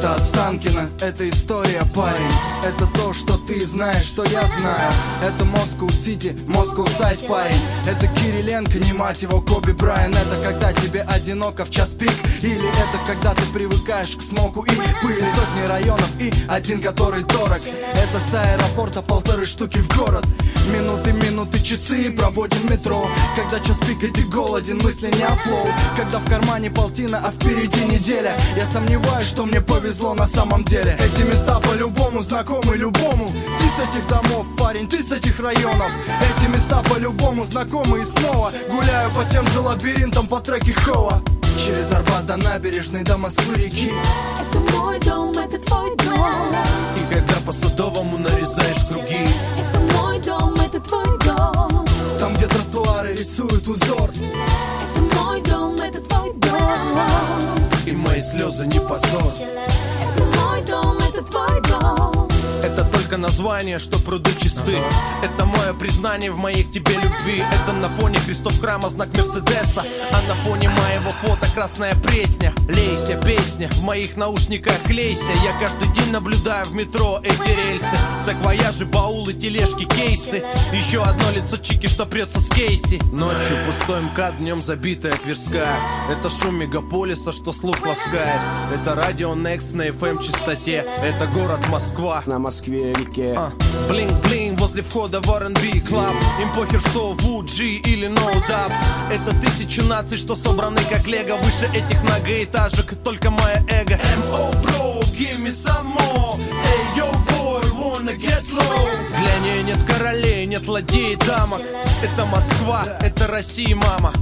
Это Останкино, это история, парень. Это то, что ты знаешь, что я знаю. Это Москва-Сити, Москва-Сайд, парень. Это Кириленко, не мать его, Коби Брайан. Это когда тебе одиноко в час пик. Или это когда ты привыкаешь к смоку и пыли. Сотни районов и один, который дорог. Это с аэропорта 1,5 штуки в город. Минуты, часы проводим в метро. Когда час пик и ты голоден, мысли не о флоу. Когда в кармане полтина, а впереди неделя. Я сомневаюсь, что мне повезло на самом деле. Эти места по-любому знакомы любому. Ты с этих домов, парень, ты с этих районов. Эти места по-любому знакомы и снова гуляю по тем же лабиринтам по треке Хоа. Через Арбат до набережной, до Москвы-реки. Это мой дом, это твой дом. И когда по Садовому нарезаешь круги. Это мой дом, это твой дом. Там, где тротуары рисуют узор. Это мой дом, это твой дом. И мои слезы не позор. Это мой дом, это твой дом. Это только название, что пруды чисты. Это мое признание в моей к тебе любви. Это на фоне крестов храма знак Мерседеса. А на фоне моего фото красная пресня. Лейся, песня, в моих наушниках лейся. Я каждый день наблюдаю в метро эти рельсы. Саквояжи, баулы, тележки, кейсы. Еще одно лицо чики, что прется с Кейси. Ночью пустой МКАД, днем забитая Тверская. Это шум мегаполиса, что слух ласкает. Это радио Next на FM частоте. Это город Москва на Москве-реке. Блин-блин возле входа в R&B Club. Им похер, что VG или No Doubt. Это 1000 наций, что собраны как лего. Выше этих многоэтажек только мое эго. M.O. bro, give me some more. Hey, yo boy, wanna get low. Для нее нет королей, нет ладей, дамок. Это Москва, это Россия, мама.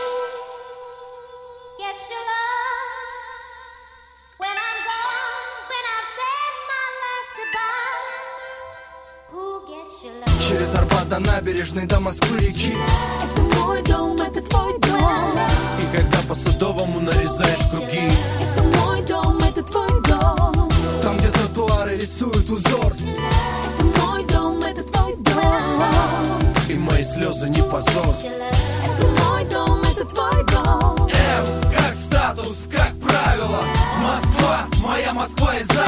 Через Арбат до набережной, до Москвы-реки. Это мой дом, это твой дом. И когда по Садовому нарезаешь круги. Это мой дом, это твой дом. Там, где тротуары рисуют узор. Это мой дом, это твой дом. И мои слезы не позор. Это мой дом, это твой дом. М как статус, как правило. Москва, моя Москва и за.